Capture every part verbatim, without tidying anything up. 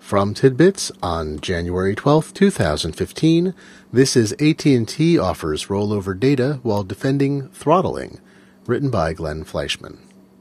From Tidbits on January twelfth, twenty fifteen, this is A T and T offers rollover data while defending throttling, written by Glenn Fleischman.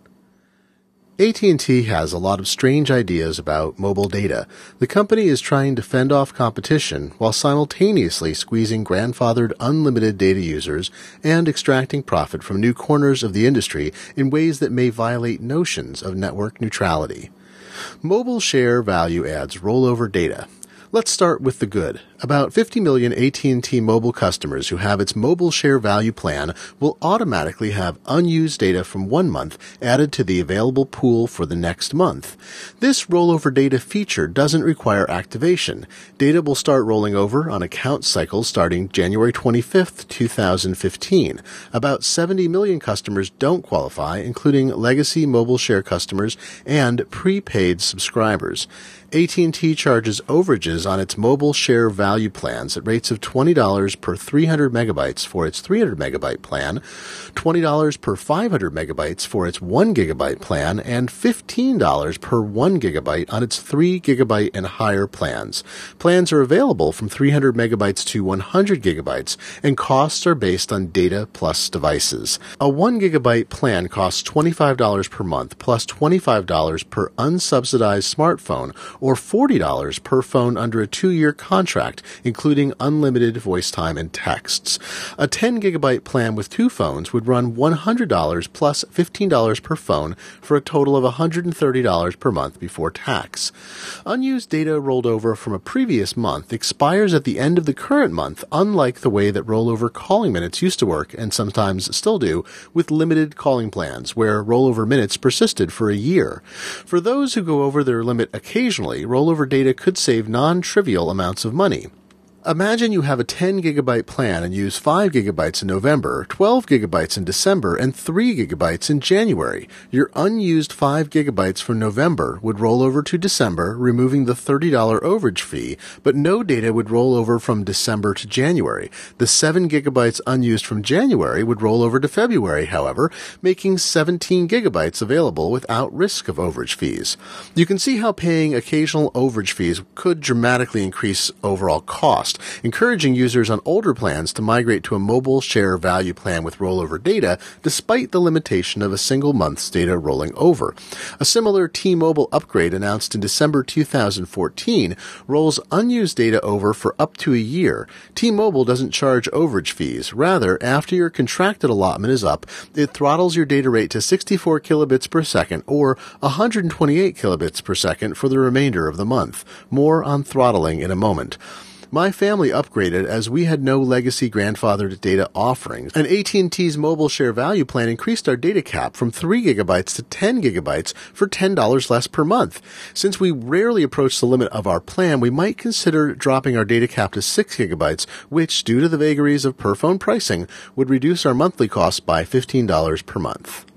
A T and T has a lot of strange ideas about mobile data. The company is trying to fend off competition while simultaneously squeezing grandfathered unlimited data users and extracting profit from new corners of the industry in ways that may violate notions of network neutrality. Mobile share value adds rollover data. Let's start with the good. About fifty million A T and T mobile customers who have its mobile share value plan will automatically have unused data from one month added to the available pool for the next month. This rollover data feature doesn't require activation. Data will start rolling over on account cycles starting January twenty-fifth, twenty fifteen. About seventy million customers don't qualify, including legacy mobile share customers and prepaid subscribers. A T and T charges overages on its mobile share value plans at rates of twenty dollars per three hundred megabytes for its three hundred megabyte plan, twenty dollars per five hundred megabytes for its one gigabyte plan, and fifteen dollars per one gigabyte on its three gigabyte and higher plans. Plans are available from three hundred megabytes to one hundred gigabytes, and costs are based on data plus devices. A one gigabyte plan costs twenty-five dollars per month plus twenty-five dollars per unsubsidized smartphone, or forty dollars per phone under a two-year contract, including unlimited voice time and texts. A ten gigabyte plan with two phones would run one hundred dollars plus fifteen dollars per phone for a total of one hundred thirty dollars per month before tax. Unused data rolled over from a previous month expires at the end of the current month, unlike the way that rollover calling minutes used to work, and sometimes still do, with limited calling plans, where rollover minutes persisted for a year. For those who go over their limit occasionally, rollover data could save non-trivial amounts of money. Imagine you have a ten gigabyte plan and use five gigabytes in November, twelve gigabytes in December, and three gigabytes in January. Your unused five gigabytes from November would roll over to December, removing the thirty dollars overage fee, but no data would roll over from December to January. The seven gigabytes unused from January would roll over to February, however, making seventeen gigabytes available without risk of overage fees. You can see how paying occasional overage fees could dramatically increase overall cost, encouraging users on older plans to migrate to a mobile share value plan with rollover data, despite the limitation of a single month's data rolling over. A similar T-Mobile upgrade announced in December two thousand fourteen rolls unused data over for up to a year. T-Mobile doesn't charge overage fees. Rather, after your contracted allotment is up, it throttles your data rate to sixty-four kilobits per second or one hundred twenty-eight kilobits per second for the remainder of the month. More on throttling in a moment. My family upgraded as we had no legacy grandfathered data offerings, and A T and T's mobile share value plan increased our data cap from three gigabytes to ten gigabytes for ten dollars less per month. Since we rarely approach the limit of our plan, we might consider dropping our data cap to six gigabytes, which, due to the vagaries of per-phone pricing, would reduce our monthly costs by fifteen dollars per month.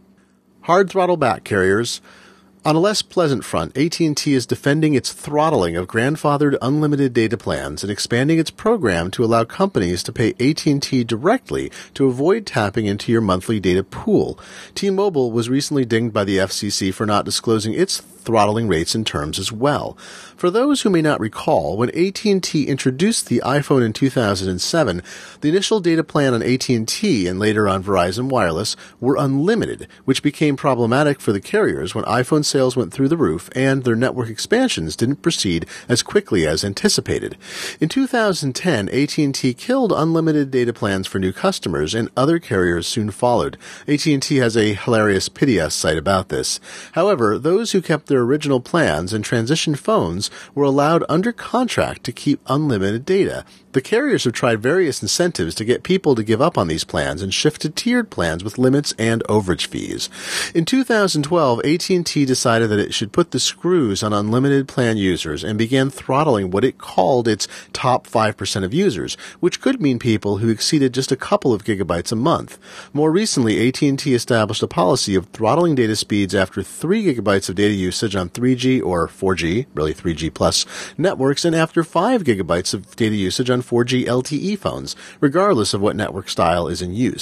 Hard throttle back, carriers. On a less pleasant front, A T and T is defending its throttling of grandfathered unlimited data plans and expanding its program to allow companies to pay A T and T directly to avoid tapping into your monthly data pool. T-Mobile was recently dinged by the F C C for not disclosing its throttling rates and terms as well. For those who may not recall, when A T and T introduced the iPhone in two thousand seven, the initial data plan on A T and T and later on Verizon Wireless were unlimited, which became problematic for the carriers when iPhone sales went through the roof and their network expansions didn't proceed as quickly as anticipated. In two thousand ten, A T and T killed unlimited data plans for new customers, and other carriers soon followed. A T and T has a hilarious pity us site about this. However, those who kept their original plans and transitioned phones were allowed under contract to keep unlimited data. The carriers have tried various incentives to get people to give up on these plans and shift to tiered plans with limits and overage fees. In two thousand twelve, A T and T decided that it should put the screws on unlimited plan users and began throttling what it called its top five percent of users, which could mean people who exceeded just a couple of gigabytes a month. More recently, A T and T established a policy of throttling data speeds after three gigabytes of data usage on three G or four G, really three G plus, networks, and after five gigabytes of data usage on four G L T E phones, regardless of what network style is in use.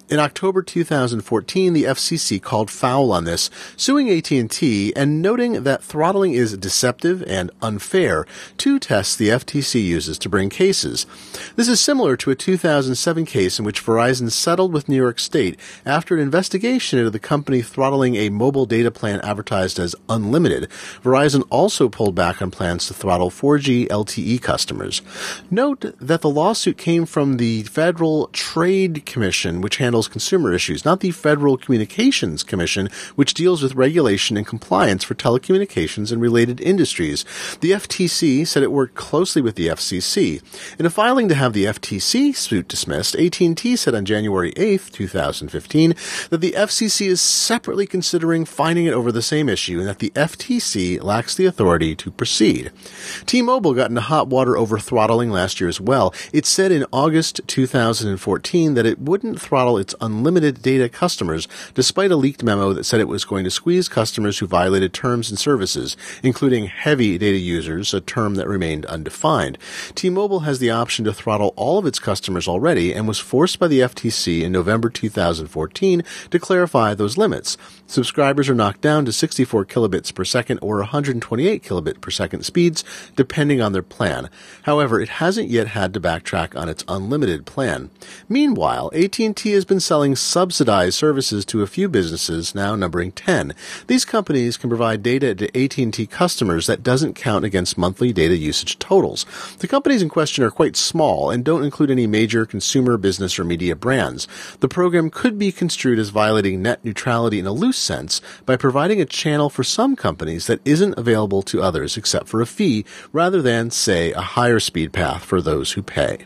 In October two thousand fourteen, the F C C called foul on this, suing A T and T and noting that throttling is deceptive and unfair, two tests the F T C uses to bring cases. This is similar to a two thousand seven case in which Verizon settled with New York State after an investigation into the company throttling a mobile data plan advertised as unlimited. Verizon also pulled back on plans to throttle four G L T E customers. Note that the lawsuit came from the Federal Trade Commission, which handles consumer issues, not the Federal Communications Commission, which deals with regulation and compliance for telecommunications and related industries. The F T C said it worked closely with the F C C. In a filing to have the F T C suit dismissed, A T and T said on January eighth, two thousand fifteen, that the F C C is separately considering fighting it over the same issue and that the F T C lacks the authority to proceed. T-Mobile got into hot water over throttling last year as well. It said in August two thousand fourteen that it wouldn't throttle its unlimited data customers, despite a leaked memo that said it was going to squeeze customers who violated terms and services, including heavy data users, a term that remained undefined. T-Mobile has the option to throttle all of its customers already and was forced by the F T C in November two thousand fourteen to clarify those limits. Subscribers are knocked down to sixty-four kilobits per second or one hundred twenty-eight kilobit per second speeds, depending on their plan. However, it hasn't yet had to backtrack on its unlimited plan. Meanwhile, A T and T has been selling subsidized services to a few businesses, now numbering ten. These companies can provide data to A T and T customers that doesn't count against monthly data usage totals. The companies in question are quite small and don't include any major consumer, business, or media brands. The program could be construed as violating net neutrality in a loose sense by providing a channel for some companies that isn't available to others except for a fee, rather than, say, a higher speed path for those who pay.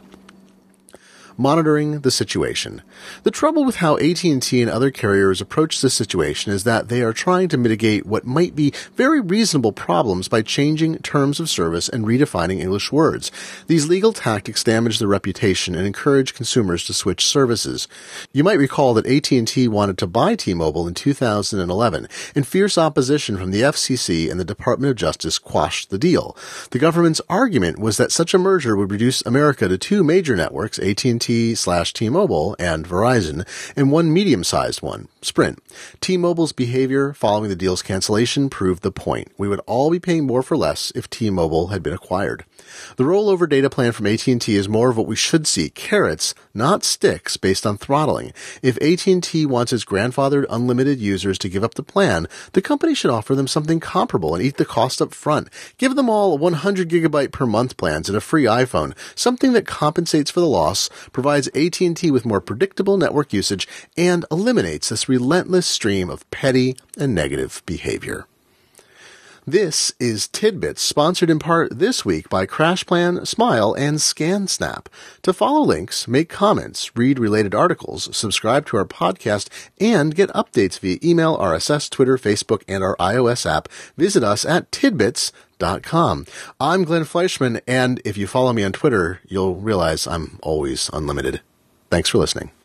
Monitoring the situation. The trouble with how A T and T and other carriers approach this situation is that they are trying to mitigate what might be very reasonable problems by changing terms of service and redefining English words. These legal tactics damage their reputation and encourage consumers to switch services. You might recall that A T and T wanted to buy T-Mobile in two thousand eleven, and fierce opposition from the F C C and the Department of Justice quashed the deal. The government's argument was that such a merger would reduce America to two major networks, A T and T slash T-Mobile and Verizon, and one medium-sized one, Sprint. T-Mobile's behavior following the deal's cancellation proved the point. We would all be paying more for less if T-Mobile had been acquired. The rollover data plan from A T and T is more of what we should see, carrots, not sticks, based on throttling. If A T and T wants its grandfathered unlimited users to give up the plan, the company should offer them something comparable and eat the cost up front. Give them all one hundred gigabyte per month plans and a free iPhone, something that compensates for the loss, provides A T and T with more predictable network usage, and eliminates this relentless stream of petty and negative behavior. This is Tidbits, sponsored in part this week by CrashPlan, Smile, and ScanSnap. To follow links, make comments, read related articles, subscribe to our podcast, and get updates via email, R S S, Twitter, Facebook, and our iOS app, visit us at tidbits dot com. I'm Glenn Fleischman, and if you follow me on Twitter, you'll realize I'm always unlimited. Thanks for listening.